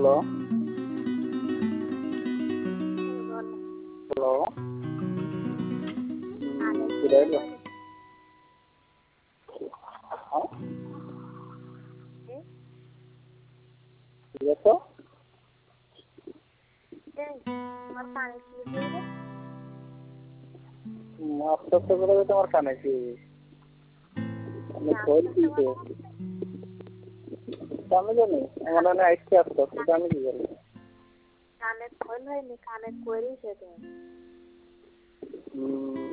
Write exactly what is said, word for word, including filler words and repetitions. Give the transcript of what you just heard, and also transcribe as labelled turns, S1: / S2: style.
S1: hello hello কিরাইলো ঠিক আছে আস্তে আস্তে করে তোমার কানে কি আমি খোল দিতে আমি জানি আমার মনে আইসতে আসতে আসতে আমি কি জানি
S2: কানে খোল হয়নি কানে করি সেটা
S1: হুম